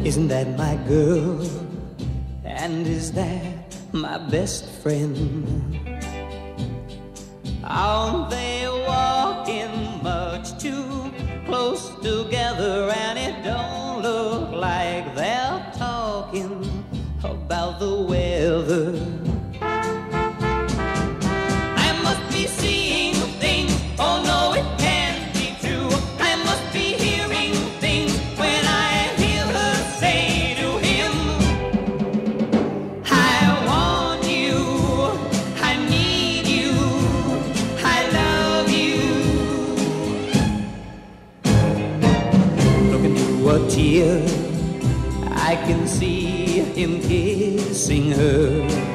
Isn't that my girl? And is that my best friend? Aren't they walking much too close together? And it don't look like they're talking about the weather. I must be seeing things, oh no, it can't be true. I must be hearing things when I hear her say to him, I want you, I need you, I love you. Looking through a tear, I can see him kissing her.